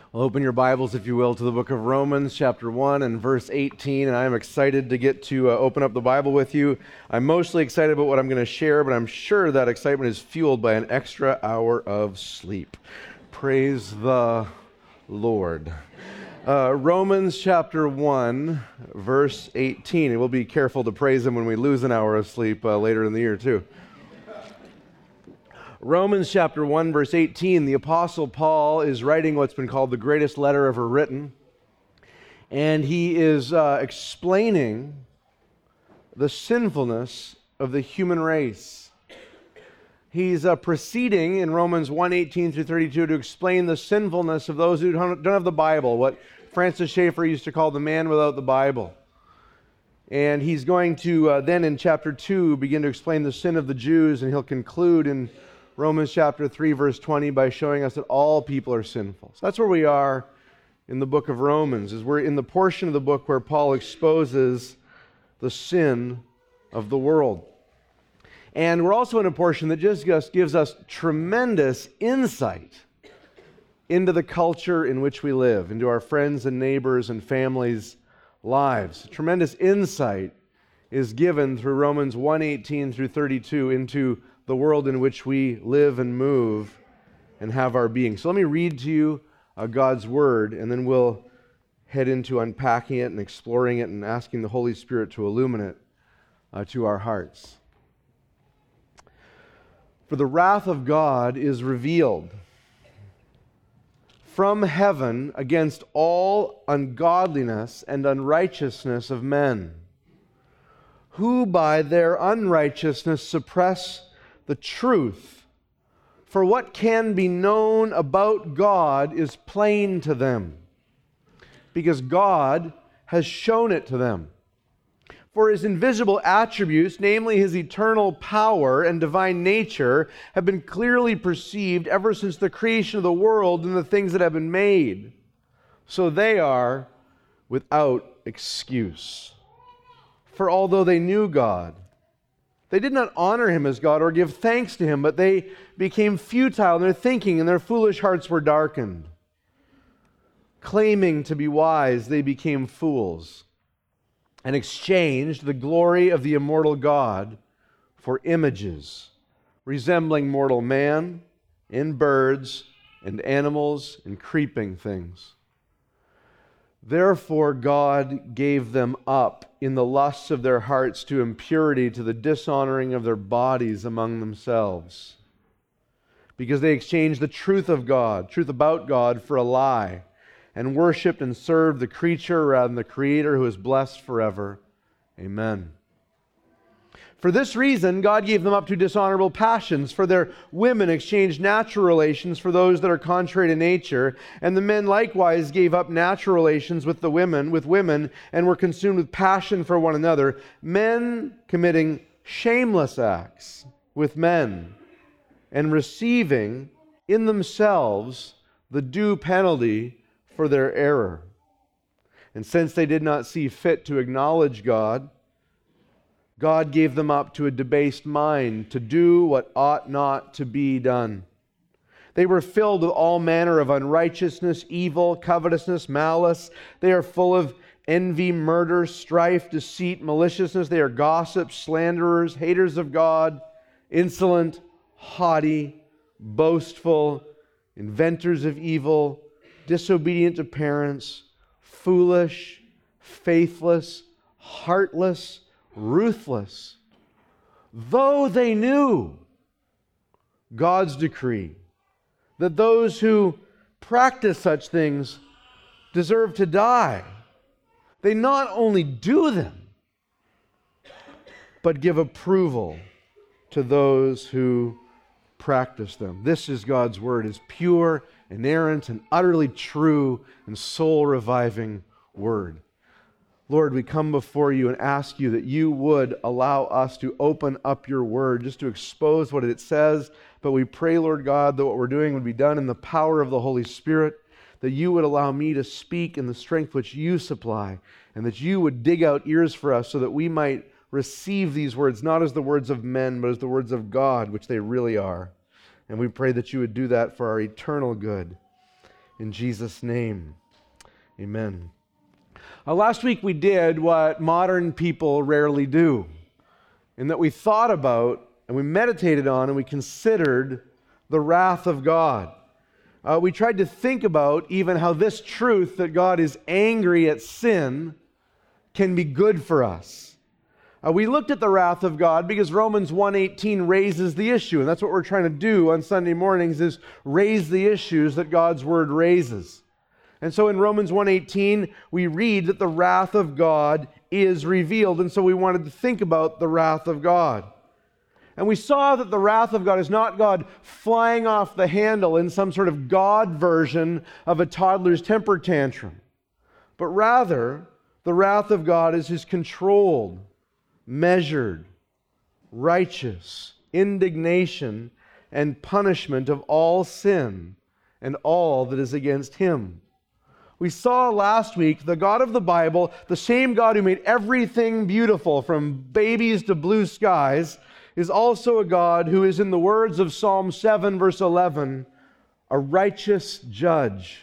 Well, open your Bibles, if you will, to the book of Romans, chapter 1 and verse 18, and I am excited to get to open up the Bible with you. I'm mostly excited about what I'm going to share, but I'm sure that excitement is fueled by an extra hour of sleep. Praise the Lord. Romans chapter 1, verse 18, and we'll be careful to praise Him when we lose an hour of sleep later in the year, too. Romans chapter 1, verse 18, the Apostle Paul is writing what's been called the greatest letter ever written, and he is explaining the sinfulness of the human race. He's proceeding in Romans 1, 18 through 32 to explain the sinfulness of those who don't have the Bible, what Francis Schaeffer used to call the man without the Bible. And he's going to then in chapter 2 begin to explain the sin of the Jews, and he'll conclude in Romans chapter 3, verse 20, by showing us that all people are sinful. So that's where we are in the book of Romans, is we're in the portion of the book where Paul exposes the sin of the world. And we're also in a portion that just gives us tremendous insight into the culture in which we live, into our friends and neighbors and families' lives. Tremendous insight is given through Romans 1:18 through 32 into the world in which we live and move and have our being. So let me read to you God's Word, and then we'll head into unpacking it and exploring it and asking the Holy Spirit to illumine it to our hearts. For the wrath of God is revealed from heaven against all ungodliness and unrighteousness of men, who by their unrighteousness suppress the truth. For what can be known about God is plain to them, because God has shown it to them. For His invisible attributes, namely His eternal power and divine nature, have been clearly perceived ever since the creation of the world and the things that have been made. So they are without excuse. For although they knew God, they did not honor Him as God or give thanks to Him, but they became futile in their thinking, and their foolish hearts were darkened. Claiming to be wise, they became fools and exchanged the glory of the immortal God for images resembling mortal man, and birds, and animals, and creeping things. Therefore God gave them up in the lusts of their hearts to impurity, to the dishonoring of their bodies among themselves, because they exchanged the truth of God, truth about God, for a lie, and worshipped and served the creature rather than the Creator, who is blessed forever. Amen. For this reason, God gave them up to dishonorable passions, for their women exchanged natural relations for those that are contrary to nature, and the men likewise gave up natural relations with women, and were consumed with passion for one another, men committing shameless acts with men, and receiving in themselves the due penalty for their error. And since they did not see fit to acknowledge God, God gave them up to a debased mind to do what ought not to be done. They were filled with all manner of unrighteousness, evil, covetousness, malice. They are full of envy, murder, strife, deceit, maliciousness. They are gossips, slanderers, haters of God, insolent, haughty, boastful, inventors of evil, disobedient to parents, foolish, faithless, heartless, ruthless. Though they knew God's decree that those who practice such things deserve to die, they not only do them, but give approval to those who practice them. This is God's Word, His pure, inerrant, and utterly true and soul-reviving Word. Lord, we come before You and ask You that You would allow us to open up Your Word just to expose what it says, but we pray, Lord God, that what we're doing would be done in the power of the Holy Spirit, that You would allow me to speak in the strength which You supply, and that You would dig out ears for us so that we might receive these words, not as the words of men, but as the words of God, which they really are. And we pray that You would do that for our eternal good. In Jesus' name, amen. Last week we did what modern people rarely do, in that we thought about and we meditated on and we considered the wrath of God. We tried to think about even how this truth that God is angry at sin can be good for us. We looked at the wrath of God because Romans 1:18 raises the issue, and that's what we're trying to do on Sunday mornings, is raise the issues that God's Word raises. And so in Romans 1:18, we read that the wrath of God is revealed, and so we wanted to think about the wrath of God. And we saw that the wrath of God is not God flying off the handle in some sort of God version of a toddler's temper tantrum, but rather the wrath of God is His controlled, measured, righteous indignation and punishment of all sin and all that is against Him. We saw last week the God of the Bible, the same God who made everything beautiful from babies to blue skies, is also a God who is, in the words of Psalm 7, verse 11, a righteous judge.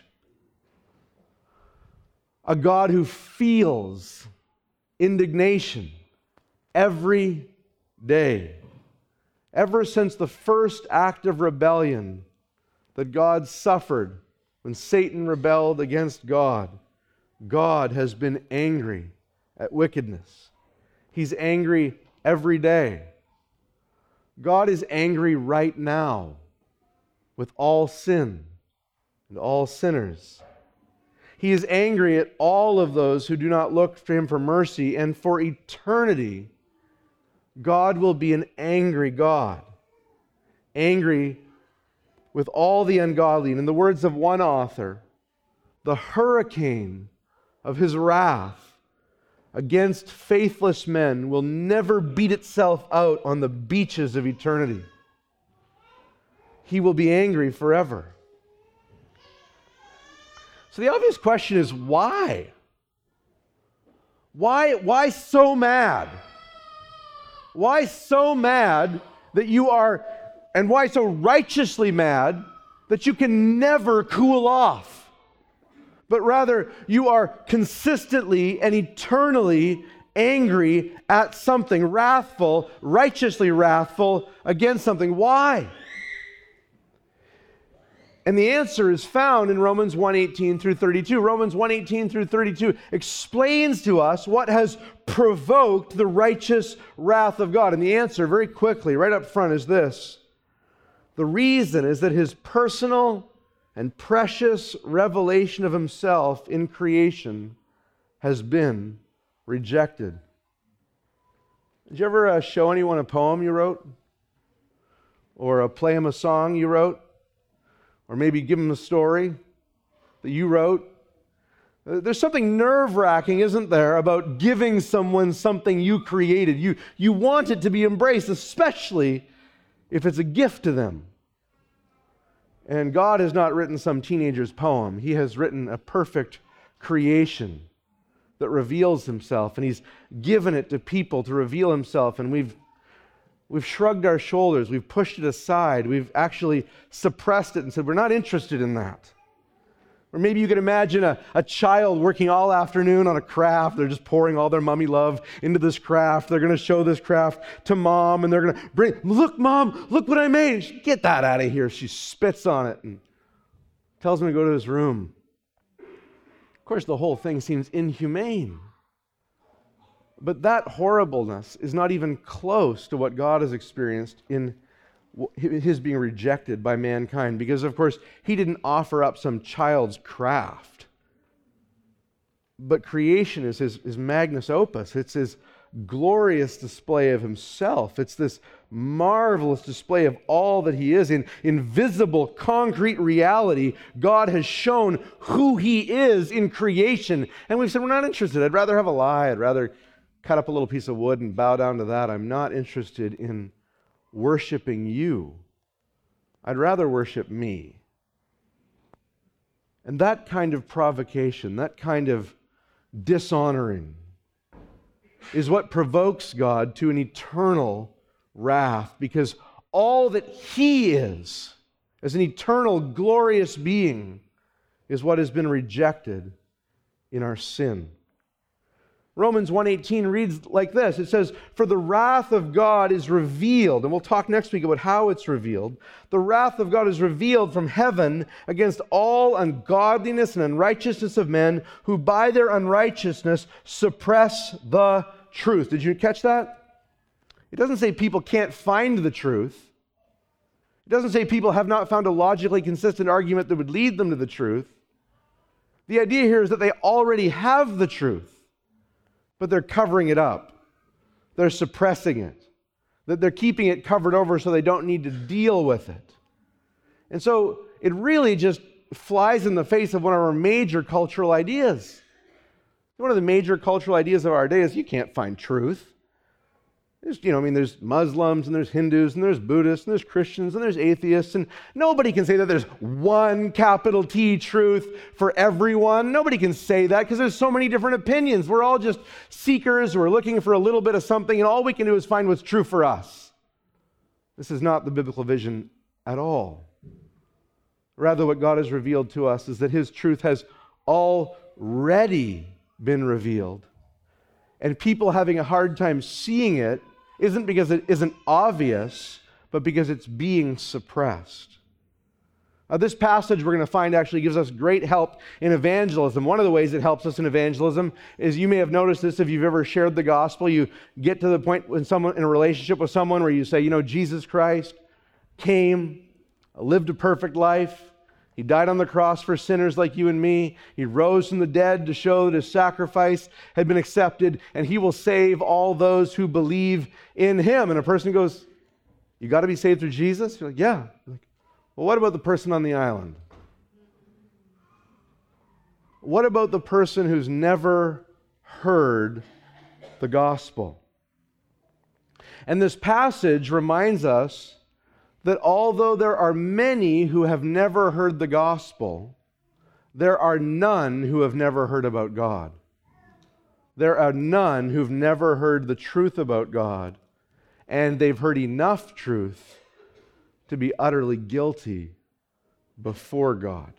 A God who feels indignation every day. Ever since the first act of rebellion that God suffered when Satan rebelled against God, God has been angry at wickedness. He's angry every day. God is angry right now with all sin and all sinners. He is angry at all of those who do not look to Him for mercy, and for eternity, God will be an angry God, angry with all the ungodly. And in the words of one author, the hurricane of His wrath against faithless men will never beat itself out on the beaches of eternity. He will be angry forever. So the obvious question is, why? Why so mad? Why so mad that you are, and why so righteously mad that you can never cool off? But rather, you are consistently and eternally angry at something, wrathful, righteously wrathful against something. Why? And the answer is found in Romans 1:18 through 32. Romans 1:18 through 32 explains to us what has provoked the righteous wrath of God. And the answer, very quickly, right up front, is this. The reason is that His personal and precious revelation of Himself in creation has been rejected. Did you ever show anyone a poem you wrote? Or play them a song you wrote? Or maybe give them a story that you wrote? There's something nerve-wracking, isn't there, about giving someone something you created. You want it to be embraced, especially if it's a gift to them. And God has not written some teenager's poem. He has written a perfect creation that reveals Himself, and He's given it to people to reveal Himself, and we've shrugged our shoulders, we've pushed it aside, we've actually suppressed it and said, we're not interested in that. Or maybe you can imagine a child working all afternoon on a craft. They're just pouring all their mommy love into this craft. They're going to show this craft to mom, and they're going to bring, look, Mom, look what I made. She, get that out of here. She spits on it and tells him to go to his room. Of course, the whole thing seems inhumane. But that horribleness is not even close to what God has experienced in His being rejected by mankind, because of course He didn't offer up some child's craft, but creation is His magnus opus. It's His glorious display of Himself. It's this marvelous display of all that He is. In invisible, concrete reality, God has shown who He is in creation, and we've said we're not interested. I'd rather have a lie. I'd rather cut up a little piece of wood and bow down to that. I'm not interested in worshiping You. I'd rather worship me. And that kind of provocation, that kind of dishonoring, is what provokes God to an eternal wrath, because all that He is, as an eternal, glorious being, is what has been rejected in our sin. Romans 1:18 reads like this. It says, "For the wrath of God is revealed," and we'll talk next week about how it's revealed. "The wrath of God is revealed from heaven against all ungodliness and unrighteousness of men who by their unrighteousness suppress the truth." Did you catch that? It doesn't say people can't find the truth. It doesn't say people have not found a logically consistent argument that would lead them to the truth. The idea here is that they already have the truth, but they're covering it up. They're suppressing it. That they're keeping it covered over so they don't need to deal with it. And so it really just flies in the face of one of our major cultural ideas. One of the major cultural ideas of our day is you can't find truth. There's Muslims and there's Hindus and there's Buddhists and there's Christians and there's atheists, and nobody can say that there's one capital T truth for everyone. Nobody can say that because there's so many different opinions. We're all just seekers. We're looking for a little bit of something, and all we can do is find what's true for us. This is not the biblical vision at all. Rather, what God has revealed to us is that His truth has already been revealed. And people having a hard time seeing it isn't because it isn't obvious, but because it's being suppressed. This passage we're going to find actually gives us great help in evangelism. One of the ways it helps us in evangelism is, you may have noticed this if you've ever shared the gospel, you get to the point when someone in a relationship with someone where you say, Jesus Christ came, lived a perfect life. He died on the cross for sinners like you and me. He rose from the dead to show that His sacrifice had been accepted, and He will save all those who believe in Him. And a person goes, "You got to be saved through Jesus?" You're like, "Yeah." You're like, "Well, what about the person on the island? What about the person who's never heard the gospel?" And this passage reminds us that although there are many who have never heard the gospel, there are none who have never heard about God. There are none who've never heard the truth about God, and they've heard enough truth to be utterly guilty before God.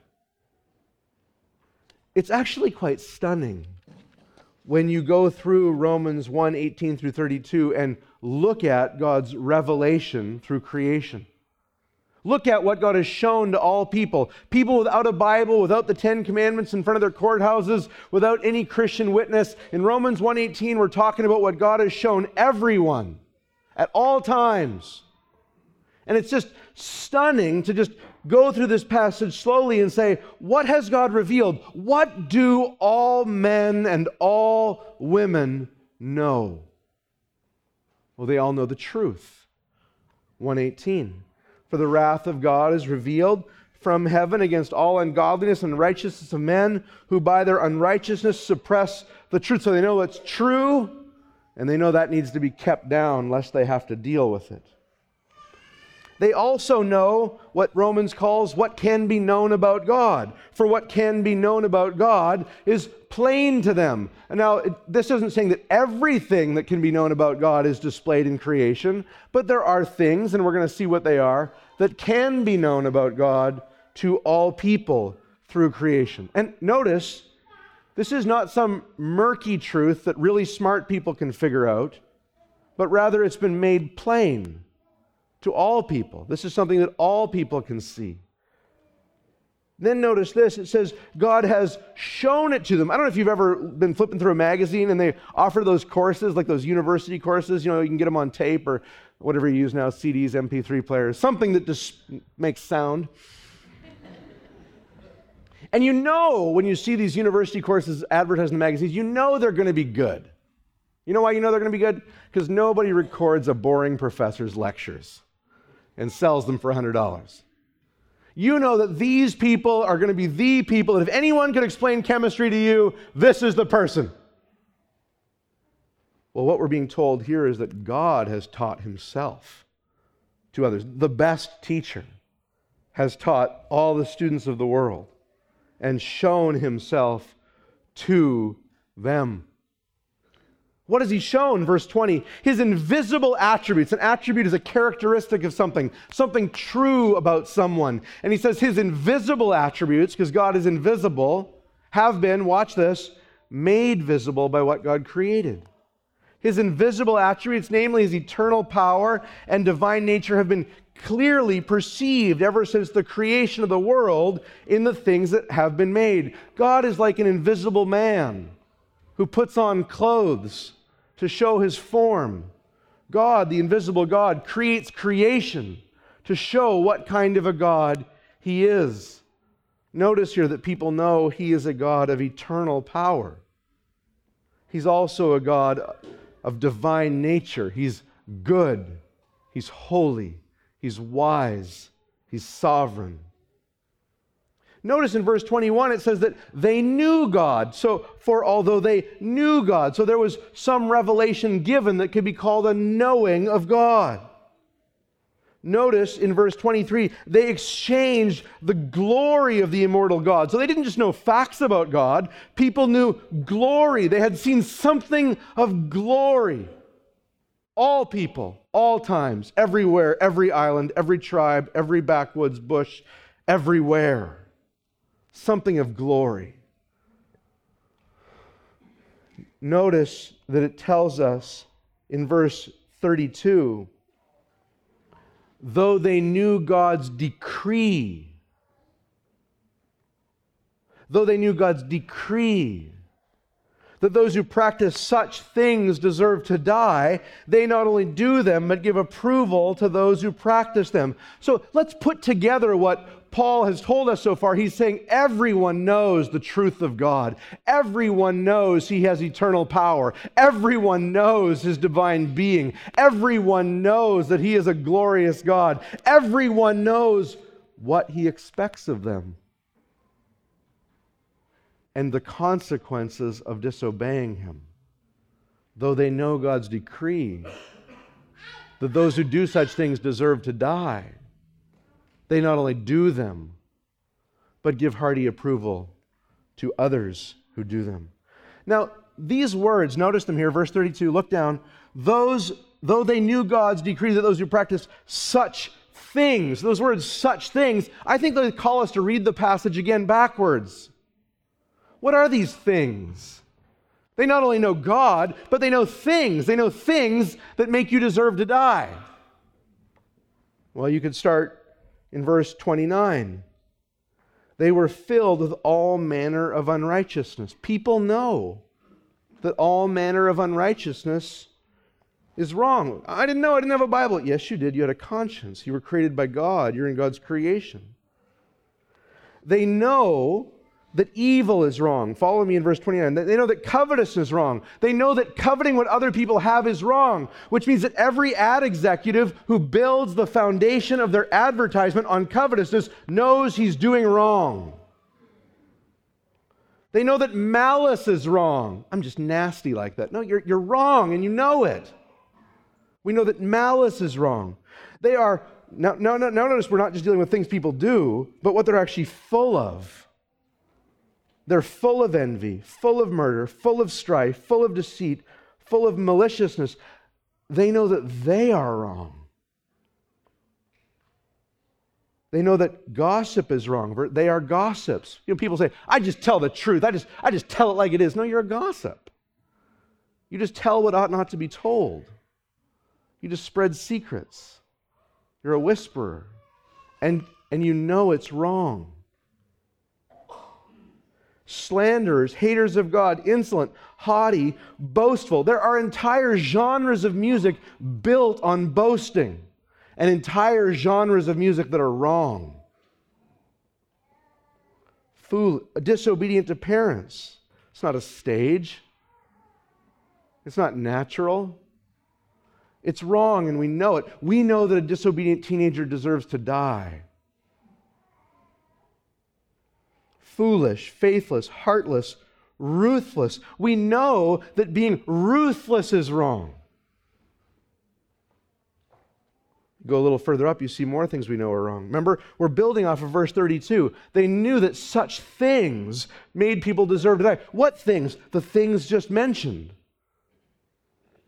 It's actually quite stunning when you go through Romans 1:18 through 32 and look at God's revelation through creation. Look at what God has shown to all people. People without a Bible, without the Ten Commandments in front of their courthouses, without any Christian witness. In Romans 1:18, we're talking about what God has shown everyone at all times. And it's just stunning to just go through this passage slowly and say, what has God revealed? What do all men and all women know? Well, they all know the truth. 1:18. "For the wrath of God is revealed from heaven against all ungodliness and unrighteousness of men who by their unrighteousness suppress the truth." So they know it's true, and they know that needs to be kept down lest they have to deal with it. They also know what Romans calls what can be known about God. For what can be known about God is plain to them. And now, this isn't saying that everything that can be known about God is displayed in creation, but there are things, and we're going to see what they are, that can be known about God to all people through creation. And notice, this is not some murky truth that really smart people can figure out, but rather it's been made plain to all people. This is something that all people can see. Then notice this, it says God has shown it to them. I don't know if you've ever been flipping through a magazine and they offer those courses, like those university courses, you can get them on tape or whatever you use now, CDs, MP3 players, something that just makes sound. And when you see these university courses advertised in the magazines, they're going to be good. You know why you know they're going to be good? Because nobody records a boring professor's lectures and sells them for $100. You know that these people are going to be the people that if anyone could explain chemistry to you, this is the person. Well, what we're being told here is that God has taught Himself to others. The best teacher has taught all the students of the world and shown Himself to them. What has he shown? Verse 20, his invisible attributes. An attribute is a characteristic of something true about someone. And he says his invisible attributes, because God is invisible, have been, watch this, made visible by what God created. His invisible attributes, namely his eternal power and divine nature, have been clearly perceived ever since the creation of the world in the things that have been made. God is like an invisible man who puts on clothes to show his form. God, the invisible God, creates creation to show what kind of a God he is. Notice here that people know he is a God of eternal power. He's also a God of divine nature. He's good. He's holy. He's wise. He's sovereign. Notice in verse 21 it says that they knew God. For although they knew God, so there was some revelation given that could be called a knowing of God. Notice in verse 23, they exchanged the glory of the immortal God. So they didn't just know facts about God. People knew glory. They had seen something of glory. All people, all times, everywhere, every island, every tribe, every backwoods bush, everywhere. Something of glory. Notice that it tells us in verse 32, though they knew God's decree, that those who practice such things deserve to die, they not only do them, but give approval to those who practice them. So let's put together what Paul has told us so far. He's saying everyone knows the truth of God. Everyone knows he has eternal power. Everyone knows his divine being. Everyone knows that he is a glorious God. Everyone knows what he expects of them and the consequences of disobeying him. Though they know God's decree, that those who do such things deserve to die, they not only do them, but give hearty approval to others who do them. Now, these words, notice them here, verse 32, look down. Though they knew God's decree, that those who practice such things, those words, such things, I think they call us to read the passage again backwards. What are these things? They not only know God, but they know things. They know things that make you deserve to die. Well, you could start in verse 29. They were filled with all manner of unrighteousness. People know that all manner of unrighteousness is wrong. I didn't know. I didn't have a Bible. Yes, you did. You had a conscience. You were created by God. You're in God's creation. They know that evil is wrong. Follow me in verse 29. They know that covetousness is wrong. They know that coveting what other people have is wrong, which means that every ad executive who builds the foundation of their advertisement on covetousness knows he's doing wrong. They know that malice is wrong. I'm just nasty like that. No, you're wrong, and you know it. We know that malice is wrong. They are, now notice we're not just dealing with things people do, but what they're actually full of. They're full of envy, full of murder, full of strife, full of deceit, full of maliciousness. They know that they are wrong. They know that gossip is wrong. They are gossips. You know, people say, I just tell the truth. I just tell it like it is. No, you're a gossip. You just tell what ought not to be told. You just spread secrets. You're a whisperer. And you know it's wrong. Slanderers, haters of God, insolent, haughty, boastful. There are entire genres of music built on boasting, and entire genres of music that are wrong. Disobedient to parents. It's not a stage. It's not natural. It's wrong, and we know it. We know that a disobedient teenager deserves to die. Foolish, faithless, heartless, ruthless. We know that being ruthless is wrong. Go a little further up, you see more things we know are wrong. Remember, we're building off of verse 32. They knew that such things made people deserve to die. What things? The things just mentioned.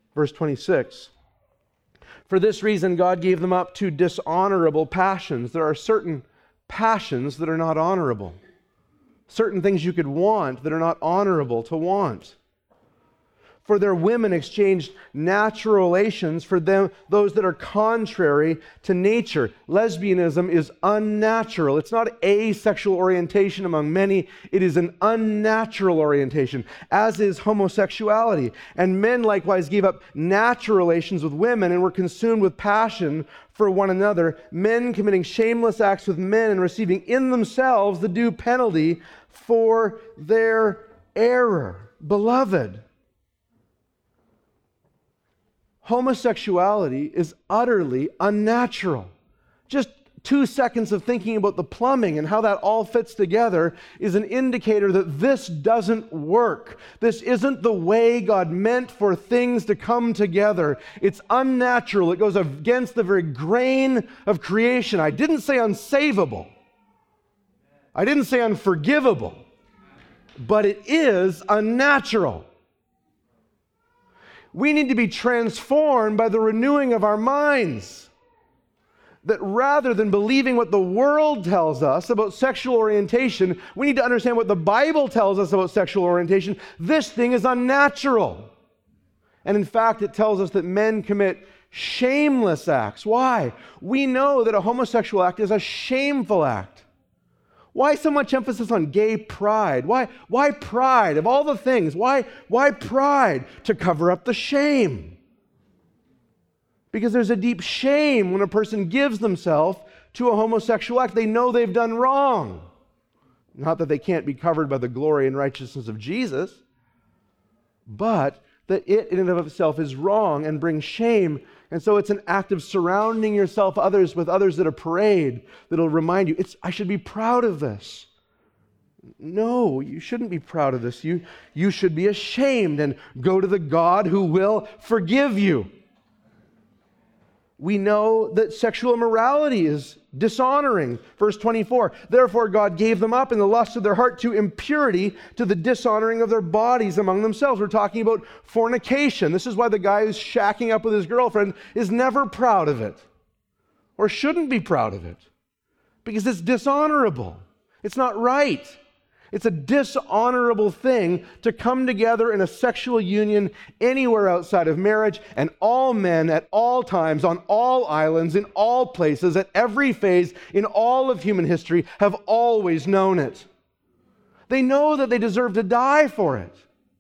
Verse 26. For this reason, God gave them up to dishonorable passions. There are certain passions that are not honorable. Certain things you could want that are not honorable to want. For their women exchanged natural relations for them, those that are contrary to nature. Lesbianism is unnatural. It's not a sexual orientation among many. It is an unnatural orientation, as is homosexuality. And men likewise gave up natural relations with women and were consumed with passion for one another, men committing shameless acts with men and receiving in themselves the due penalty for their error. Beloved, homosexuality is utterly unnatural. Just 2 seconds of thinking about the plumbing and how that all fits together is an indicator that this doesn't work. This isn't the way God meant for things to come together. It's unnatural. It goes against the very grain of creation. I didn't say unsavable. I didn't say unforgivable. But it is unnatural. We need to be transformed by the renewing of our minds. That rather than believing what the world tells us about sexual orientation, we need to understand what the Bible tells us about sexual orientation. This thing is unnatural. And in fact, it tells us that men commit shameless acts. Why? We know that a homosexual act is a shameful act. Why so much emphasis on gay pride? Why pride? Of all the things, why pride? To cover up the shame. Because there's a deep shame when a person gives themselves to a homosexual act. They know they've done wrong. Not that they can't be covered by the glory and righteousness of Jesus, but that it in and of itself is wrong and brings shame. And so it's an act of surrounding yourself with others that are parade that'll remind you, I should be proud of this. No, you shouldn't be proud of this. You should be ashamed and go to the God who will forgive you. We know that sexual immorality is dishonoring. Verse 24, therefore God gave them up in the lust of their heart to impurity, to the dishonoring of their bodies among themselves. We're talking about fornication. This is why the guy who's shacking up with his girlfriend is never proud of it, or shouldn't be proud of it, because it's dishonorable. It's not right. It's a dishonorable thing to come together in a sexual union anywhere outside of marriage, and all men at all times, on all islands, in all places, at every phase, in all of human history, have always known it. They know that they deserve to die for it.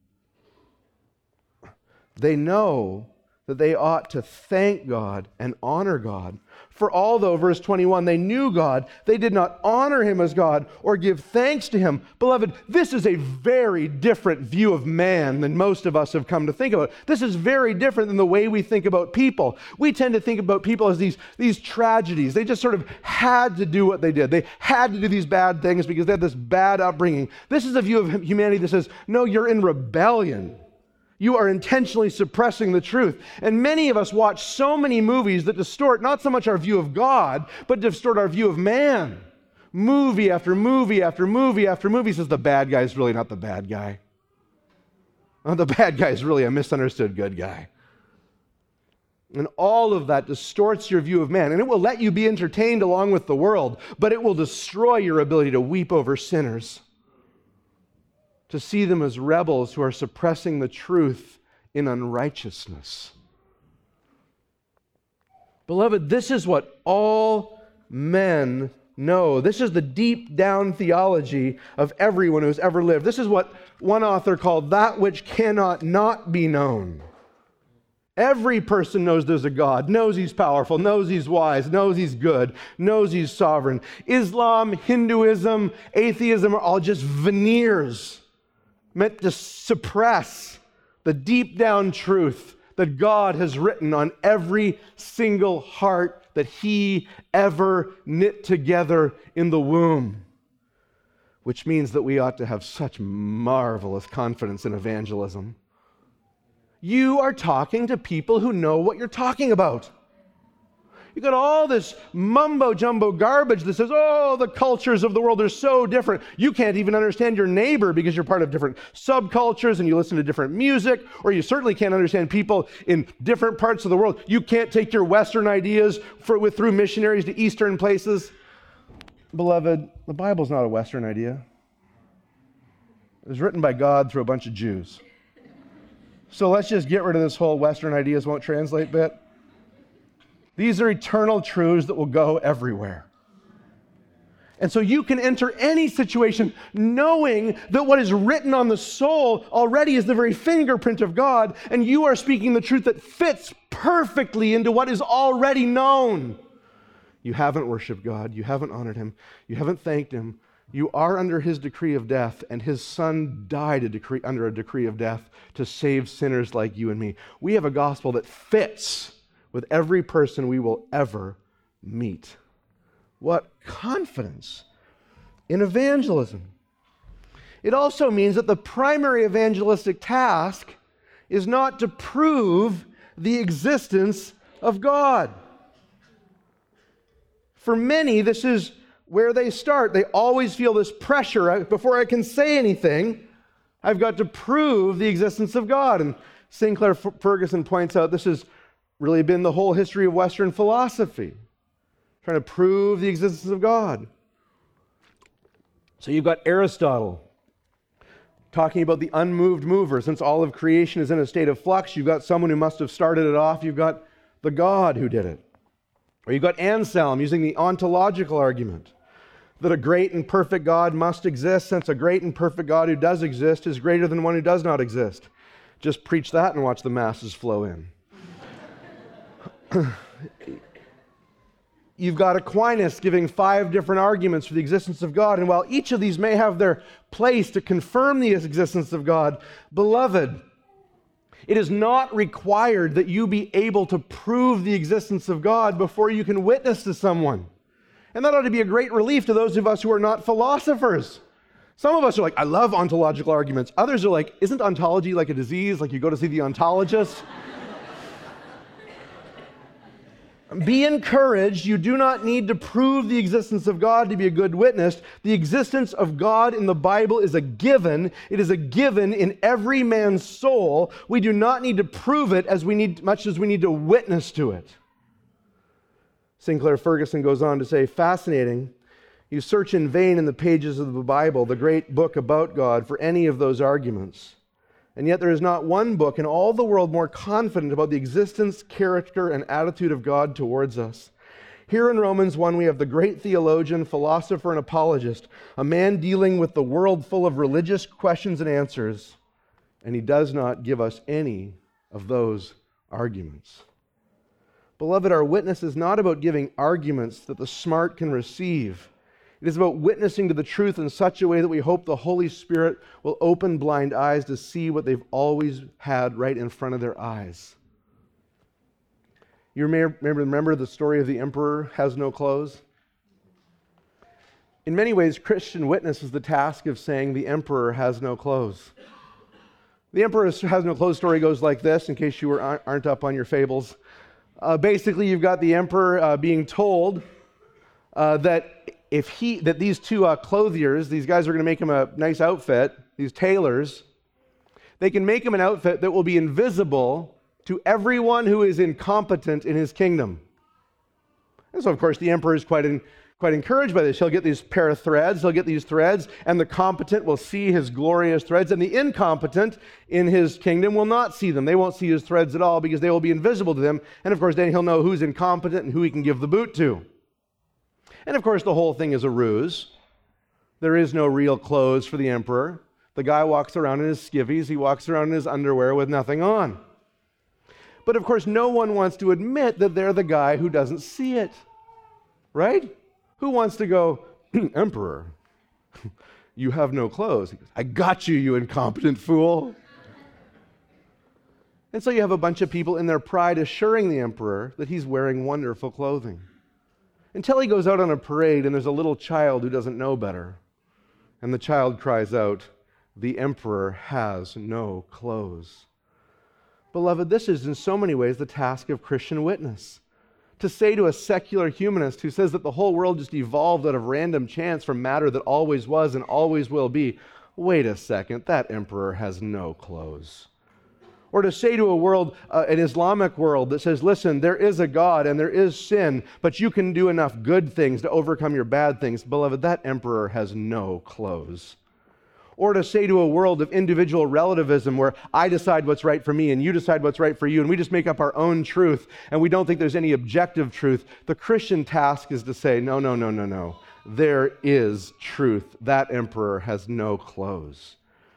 They know that they ought to thank God and honor God. For although, verse 21, they knew God, they did not honor him as God or give thanks to him. Beloved, this is a very different view of man than most of us have come to think about. This is very different than the way we think about people. We tend to think about people as these tragedies. They just sort of had to do what they did. They had to do these bad things because they had this bad upbringing. This is a view of humanity that says, no, you're in rebellion. You are intentionally suppressing the truth. And many of us watch so many movies that distort not so much our view of God, but distort our view of man. Movie after movie after movie after movie says the bad guy is really not the bad guy. Oh, the bad guy is really a misunderstood good guy. And all of that distorts your view of man. And it will let you be entertained along with the world, but it will destroy your ability to weep over sinners, to see them as rebels who are suppressing the truth in unrighteousness. Beloved, this is what all men know. This is the deep down theology of everyone who's ever lived. This is what one author called that which cannot not be known. Every person knows there's a God, knows he's powerful, knows he's wise, knows he's good, knows he's sovereign. Islam, Hinduism, atheism are all just veneers meant to suppress the deep down truth that God has written on every single heart that he ever knit together in the womb. Which means that we ought to have such marvelous confidence in evangelism. You are talking to people who know what you're talking about. You got all this mumbo-jumbo garbage that says, oh, the cultures of the world are so different. You can't even understand your neighbor because you're part of different subcultures and you listen to different music, or you certainly can't understand people in different parts of the world. You can't take your Western ideas through missionaries to Eastern places. Beloved, the Bible's not a Western idea. It was written by God through a bunch of Jews. So let's just get rid of this whole Western ideas won't translate bit. These are eternal truths that will go everywhere. And so you can enter any situation knowing that what is written on the soul already is the very fingerprint of God, and you are speaking the truth that fits perfectly into what is already known. You haven't worshiped God. You haven't honored Him. You haven't thanked Him. You are under His decree of death, and His Son died under a decree of death to save sinners like you and me. We have a gospel that fits with every person we will ever meet. What confidence in evangelism. It also means that the primary evangelistic task is not to prove the existence of God. For many, this is where they start. They always feel this pressure. Before I can say anything, I've got to prove the existence of God. And Sinclair Ferguson points out this has really been the whole history of Western philosophy, trying to prove the existence of God. So you've got Aristotle talking about the unmoved mover. Since all of creation is in a state of flux, you've got someone who must have started it off. You've got the God who did it. Or you've got Anselm using the ontological argument that a great and perfect God must exist, since a great and perfect God who does exist is greater than one who does not exist. Just preach that and watch the masses flow in. You've got Aquinas giving 5 different arguments for the existence of God, and while each of these may have their place to confirm the existence of God, beloved, it is not required that you be able to prove the existence of God before you can witness to someone. And that ought to be a great relief to those of us who are not philosophers. Some of us are like, I love ontological arguments. Others are like, isn't ontology like a disease? Like you go to see the ontologist? Be encouraged. You do not need to prove the existence of God to be a good witness. The existence of God in the Bible is a given. It is a given in every man's soul. We do not need to prove it much as we need to witness to it. Sinclair Ferguson goes on to say, fascinating. You search in vain in the pages of the Bible, the great book about God, for any of those arguments. And yet there is not one book in all the world more confident about the existence, character, and attitude of God towards us. Here in Romans 1, we have the great theologian, philosopher, and apologist, a man dealing with the world full of religious questions and answers, and he does not give us any of those arguments. Beloved, our witness is not about giving arguments that the smart can receive. It is about witnessing to the truth in such a way that we hope the Holy Spirit will open blind eyes to see what they've always had right in front of their eyes. You remember the story of the emperor has no clothes? In many ways, Christian witness is the task of saying the emperor has no clothes. The emperor has no clothes story goes like this, in case you aren't up on your fables. Basically, you've got the emperor being told that these two clothiers, these guys are going to make him a nice outfit, these tailors, they can make him an outfit that will be invisible to everyone who is incompetent in his kingdom. And so, of course, the emperor is quite encouraged by this. He'll get these pair of threads, he'll get these threads, and the competent will see his glorious threads, and the incompetent in his kingdom will not see them. They won't see his threads at all because they will be invisible to them. And, of course, then he'll know who's incompetent and who he can give the boot to. And of course, the whole thing is a ruse. There is no real clothes for the emperor. The guy walks around in his skivvies. He walks around in his underwear with nothing on. But of course, no one wants to admit that they're the guy who doesn't see it. Right? Who wants to go, Emperor, you have no clothes? He goes, I got you, you incompetent fool. And so you have a bunch of people in their pride assuring the emperor that he's wearing wonderful clothing. Until he goes out on a parade and there's a little child who doesn't know better. And the child cries out, the emperor has no clothes. Beloved, this is in so many ways the task of Christian witness. to say to a secular humanist who says that the whole world just evolved out of random chance from matter that always was and always will be, wait a second, that emperor has no clothes. Or to say to a world, an Islamic world that says, listen, there is a God and there is sin, but you can do enough good things to overcome your bad things. Beloved, that emperor has no clothes. Or to say to a world of individual relativism where I decide what's right for me and you decide what's right for you and we just make up our own truth and we don't think there's any objective truth. The Christian task is to say, no. There is truth. That emperor has no clothes.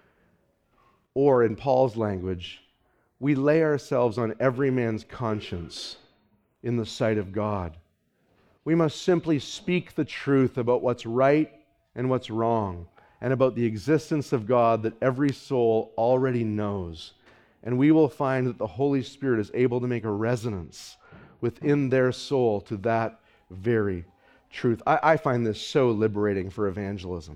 Or in Paul's language, we lay ourselves on every man's conscience in the sight of God. We must simply speak the truth about what's right and what's wrong, and about the existence of God that every soul already knows. And we will find that the Holy Spirit is able to make a resonance within their soul to that very truth. I find this so liberating for evangelism.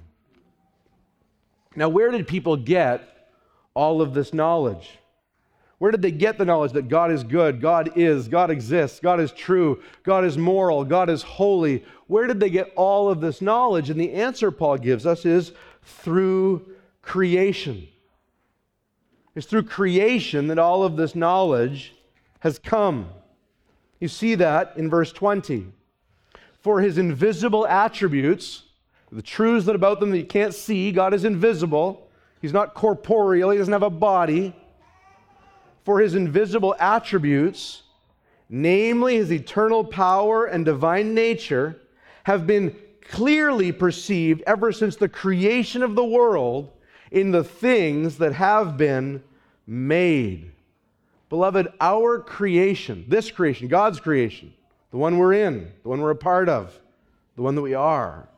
Now, where did people get all of this knowledge? Where did they get the knowledge that God is good, God exists, God is true, God is moral, God is holy? Where did they get all of this knowledge? And the answer Paul gives us is through creation. It's through creation that all of this knowledge has come. You see that in verse 20. For his invisible attributes, the truths that about them that you can't see, God is invisible. He's not corporeal, he doesn't have a body. For his invisible attributes, namely his eternal power and divine nature, have been clearly perceived ever since the creation of the world in the things that have been made. Beloved, our creation, this creation, God's creation, the one we're in, the one we're a part of, the one that we are,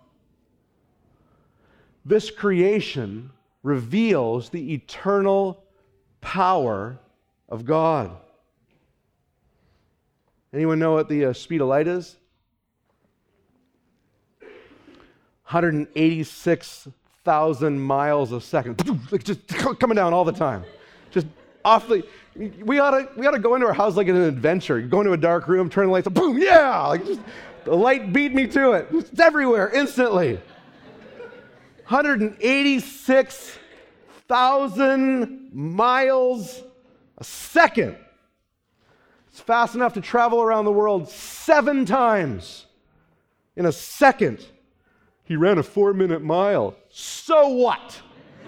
this creation reveals the eternal power of God. Anyone know what the speed of light is? 186,000 miles a second. Just coming down all the time. Just awfully. We ought to go into our house like in an adventure. You go into a dark room, turn the lights on, boom, yeah! Like just, the light beat me to it. It's everywhere, instantly. 186,000 miles a second. It's fast enough to travel around the world 7 times in a second. He ran a 4-minute mile. So what?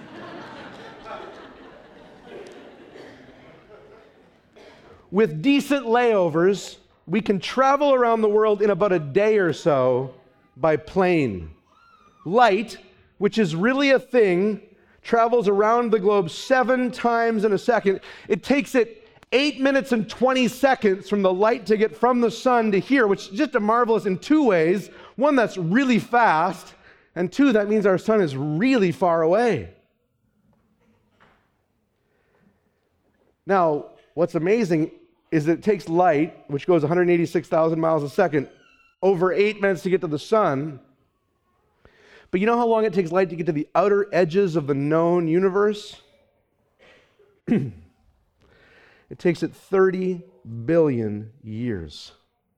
With decent layovers, we can travel around the world in about a day or so by plane. Light, which is really a thing, travels around the globe 7 times in a second. It takes it 8 minutes and 20 seconds from the light to get from the sun to here, which is just a marvelous in 2 ways. One, that's really fast, and 2, that means our sun is really far away. Now, what's amazing is that it takes light, which goes 186,000 miles a second, over 8 minutes to get to the sun. But you know how long it takes light to get to the outer edges of the known universe? It takes it 30 billion years.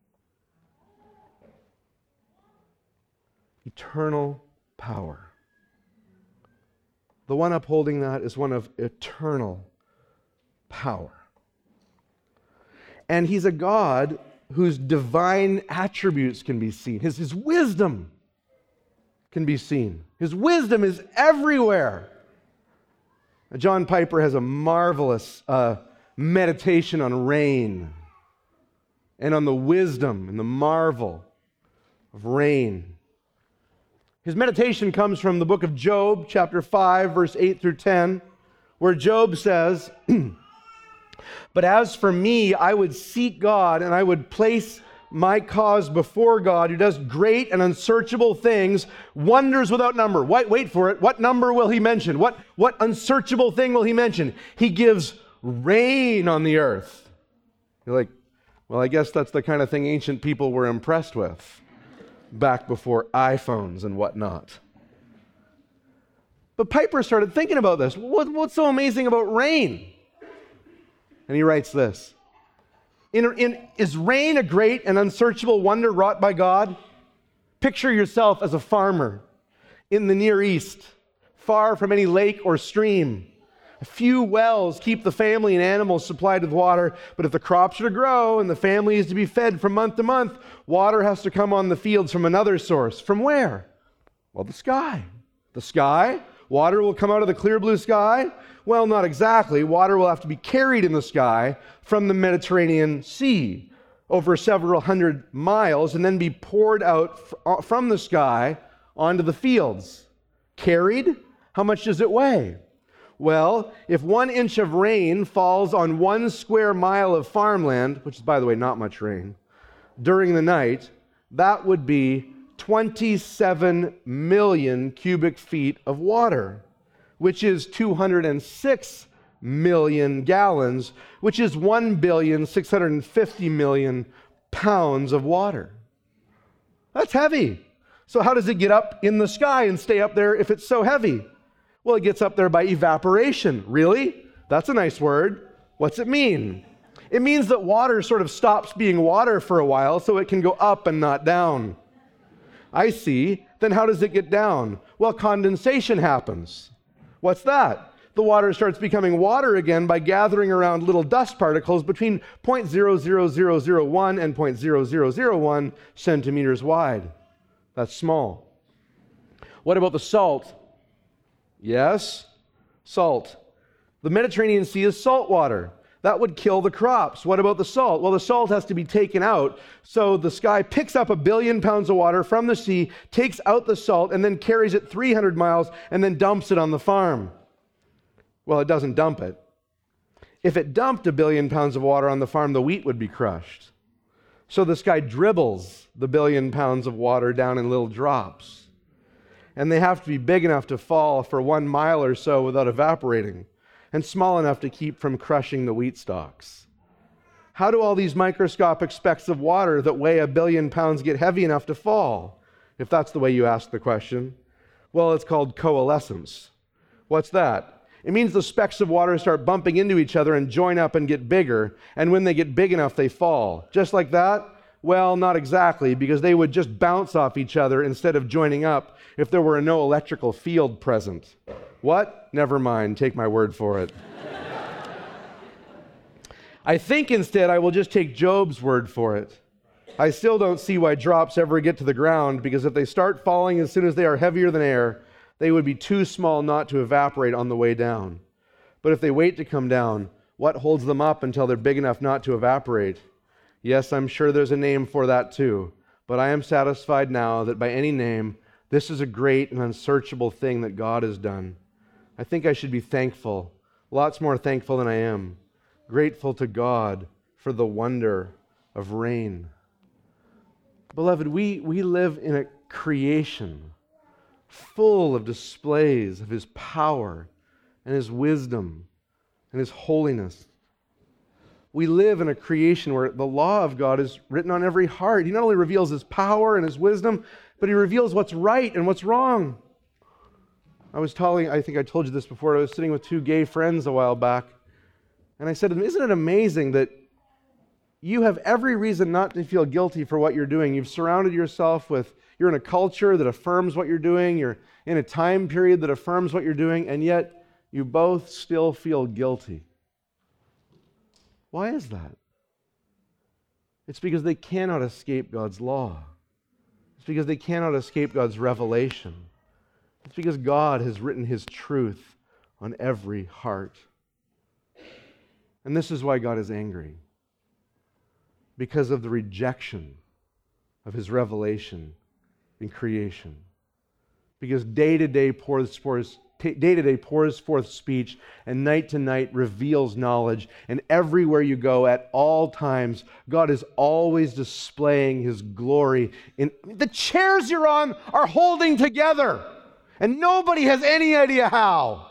Eternal power. The one upholding that is one of eternal power. And he's a God whose divine attributes can be seen. His wisdom can be seen. His wisdom is everywhere. John Piper has a marvelous meditation on rain and on the wisdom and the marvel of rain. His meditation comes from the book of Job, chapter 5, verse 8 through 10, where Job says, "But as for me, I would seek God, and I would place my cause before God, who does great and unsearchable things, wonders without number." Wait for it. What number will he mention? What unsearchable thing will he mention? He gives rain on the earth. You're like, well, I guess that's the kind of thing ancient people were impressed with back before iPhones and whatnot. But Piper started thinking about this. What's so amazing about rain? And he writes this: Is rain a great and unsearchable wonder wrought by God? Picture yourself as a farmer in the Near East, far from any lake or stream. A few wells keep the family and animals supplied with water, but if the crops are to grow and the family is to be fed from month to month, water has to come on the fields from another source. From where? Well, the sky. The sky? Water will come out of the clear blue sky? Well, not exactly. Water will have to be carried in the sky from the Mediterranean Sea over several hundred miles and then be poured out from the sky onto the fields. Carried? How much does it weigh? Well, if 1 inch of rain falls on 1 square mile of farmland, which is, by the way, not much rain, during the night, that would be 27 million cubic feet of water, which is 206 million gallons, which is 1,650,000,000 pounds of water. That's heavy. So how does it get up in the sky and stay up there if it's so heavy? Well, it gets up there by evaporation. Really? That's a nice word. What's it mean? It means that water sort of stops being water for a while so it can go up and not down. I see. Then how does it get down? Well, condensation happens. What's that? The water starts becoming water again by gathering around little dust particles between 0.00001 and 0.0001 centimeters wide. That's small. What about the salt? Yes, salt. The Mediterranean Sea is salt water. That would kill the crops. What about the salt? Well, the salt has to be taken out. So the sky picks up 1 billion pounds of water from the sea, takes out the salt, and then carries it 300 miles and then dumps it on the farm. Well, it doesn't dump it. If it dumped 1 billion pounds of water on the farm, the wheat would be crushed. So the sky dribbles the 1 billion pounds of water down in little drops. And they have to be big enough to fall for 1 mile or so without evaporating, and small enough to keep from crushing the wheat stalks. How do all these microscopic specks of water that weigh 1 billion pounds get heavy enough to fall? If that's the way you ask the question. Well, it's called coalescence. What's that? It means the specks of water start bumping into each other and join up and get bigger, and when they get big enough, they fall. Just like that? Well, not exactly, because they would just bounce off each other instead of joining up if there were no electrical field present. What? Never mind. Take my word for it. I think instead I will just take Job's word for it. I still don't see why drops ever get to the ground, because if they start falling as soon as they are heavier than air, they would be too small not to evaporate on the way down. But if they wait to come down, what holds them up until they're big enough not to evaporate? Yes, I'm sure there's a name for that too, but I am satisfied now that by any name, this is a great and unsearchable thing that God has done. I think I should be thankful, lots more thankful than I am, grateful to God for the wonder of rain. Beloved, we live in a creation full of displays of His power and His wisdom and His holiness. We live in a creation where the law of God is written on every heart. He not only reveals His power and His wisdom, but He reveals what's right and what's wrong. I think I told you this before, I was sitting with 2 gay friends a while back, and I said to them, isn't it amazing that you have every reason not to feel guilty for what you're doing? You've surrounded yourself with, you're in a culture that affirms what you're doing, you're in a time period that affirms what you're doing, and yet you both still feel guilty. Why is that? It's because they cannot escape God's law. It's because they cannot escape God's revelation. It's because God has written His truth on every heart. And this is why God is angry. Because of the rejection of His revelation in creation. Because day to day pours forth speech, and night to night reveals knowledge. And everywhere you go, at all times, God is always displaying His glory. The chairs you're on are holding together, and nobody has any idea how.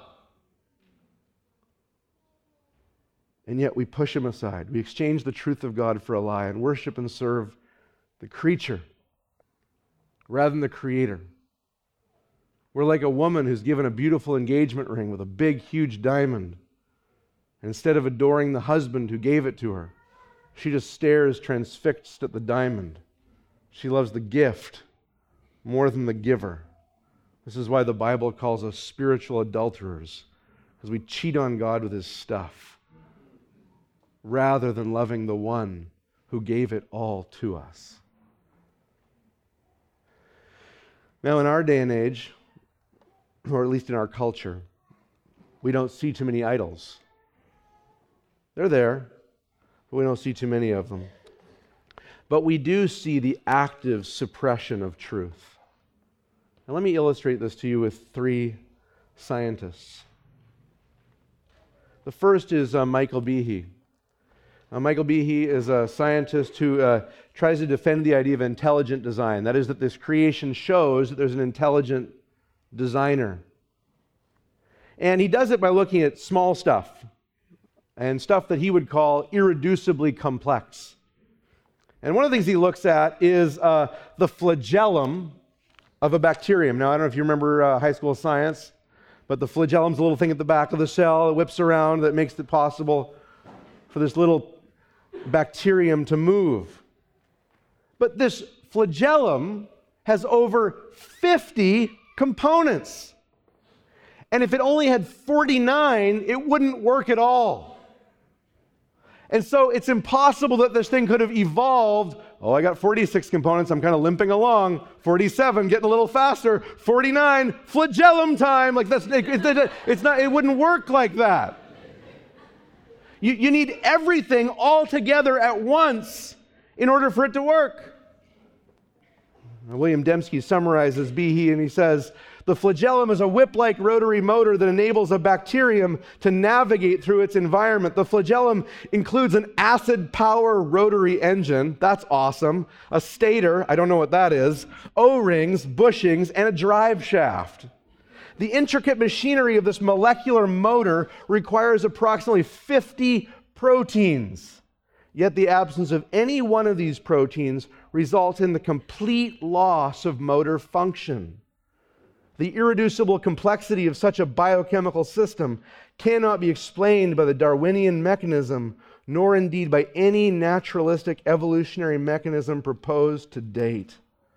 And yet we push Him aside. We exchange the truth of God for a lie and worship and serve the creature rather than the Creator. We're like a woman who's given a beautiful engagement ring with a big, huge diamond. And instead of adoring the husband who gave it to her She just stares transfixed at the diamond. She loves the gift more than the giver. This is why the Bible calls us spiritual adulterers, because we cheat on God with His stuff rather than loving the one who gave it all to us. Now, in our day and age, or at least in our culture, we don't see too many idols. They're there, but we don't see too many of them. But we do see the active suppression of truth. Now, let me illustrate this to you with 3 scientists. The first is Michael Behe. Michael Behe is a scientist who tries to defend the idea of intelligent design. That is, that this creation shows that there's an intelligent designer. And he does it by looking at small stuff and stuff that he would call irreducibly complex. And one of the things he looks at is the flagellum of a bacterium. Now, I don't know if you remember high school science, but the flagellum's a little thing at the back of the cell. It whips around that makes it possible for this little bacterium to move. But this flagellum has over 50 components. And if it only had 49, it wouldn't work at all. And so it's impossible that this thing could have evolved. Oh, I got 46 components. I'm kind of limping along. 47, getting a little faster. 49, flagellum time. Like it wouldn't work like that. You need everything all together at once in order for it to work. William Dembski summarizes Behe, and he says, the flagellum is a whip-like rotary motor that enables a bacterium to navigate through its environment. The flagellum includes an acid power rotary engine. That's awesome. A stator, I don't know what that is, O-rings, bushings, and a drive shaft. The intricate machinery of this molecular motor requires approximately 50 proteins. Yet the absence of any one of these proteins results in the complete loss of motor function. The irreducible complexity of such a biochemical system cannot be explained by the Darwinian mechanism, nor indeed by any naturalistic evolutionary mechanism proposed to date.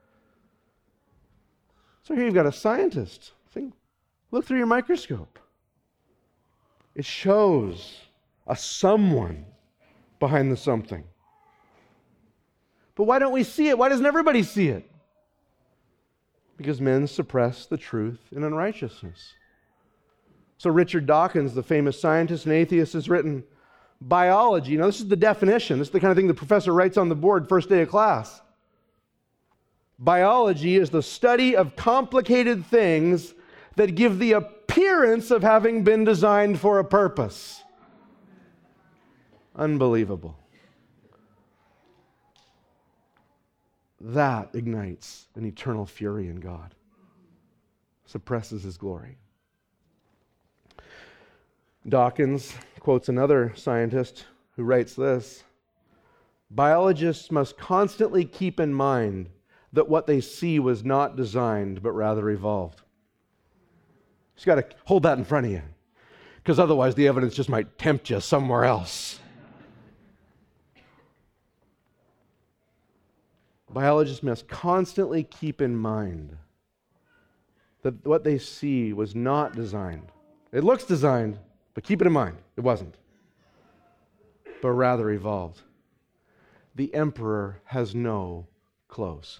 So here you've got a scientist. Look through your microscope. It shows a someone behind the something. But why don't we see it? Why doesn't everybody see it? Because men suppress the truth in unrighteousness. So Richard Dawkins, the famous scientist and atheist, has written, biology, now this is the definition, this is the kind of thing the professor writes on the board first day of class. Biology is the study of complicated things that give the appearance of having been designed for a purpose. Unbelievable. That ignites an eternal fury in God, suppresses His glory. Dawkins quotes another scientist who writes this, biologists must constantly keep in mind that what they see was not designed, but rather evolved. You've got to hold that in front of you, because otherwise the evidence just might tempt you somewhere else. Biologists must constantly keep in mind that what they see was not designed. It looks designed, but keep it in mind, it wasn't, but rather evolved. The emperor has no clothes.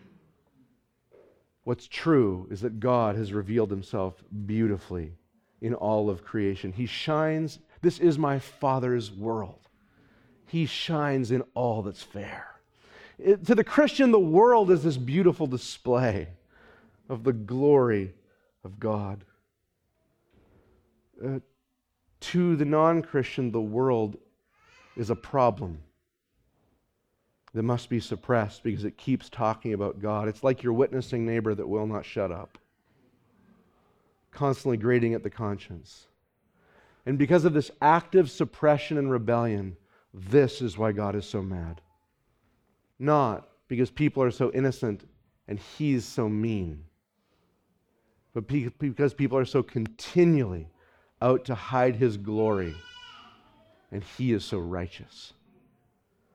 What's true is that God has revealed Himself beautifully in all of creation. He shines. This is my Father's world. He shines in all that's fair. To the Christian, the world is this beautiful display of the glory of God. To the non-Christian, the world is a problem that must be suppressed because it keeps talking about God. It's like your witnessing neighbor that will not shut up, constantly grating at the conscience. And because of this active suppression and rebellion, this is why God is so mad. Not because people are so innocent and He's so mean, but because people are so continually out to hide His glory and He is so righteous.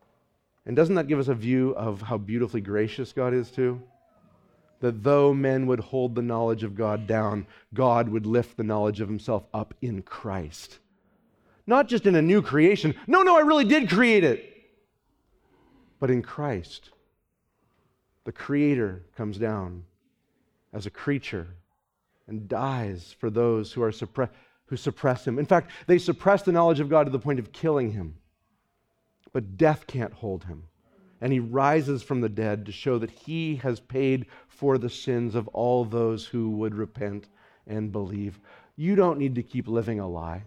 And doesn't that give us a view of how beautifully gracious God is too? That though men would hold the knowledge of God down, God would lift the knowledge of himself up in Christ. Not just in a new creation. No, I really did create it. But in Christ, the Creator comes down as a creature and dies for those who suppress him. In fact, they suppress the knowledge of God to the point of killing him. But death can't hold him. And he rises from the dead to show that he has paid for the sins of all those who would repent and believe. You don't need to keep living a lie.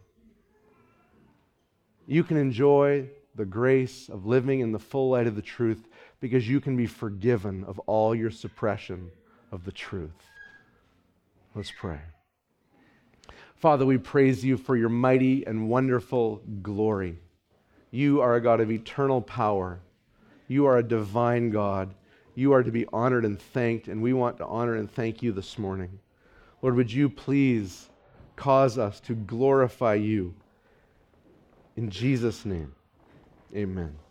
You can enjoy the grace of living in the full light of the truth because you can be forgiven of all your suppression of the truth. Let's pray. Father, we praise you for your mighty and wonderful glory. You are a God of eternal power. You are a divine God. You are to be honored and thanked, and we want to honor and thank you this morning. Lord, would you please cause us to glorify you? In Jesus' name, amen.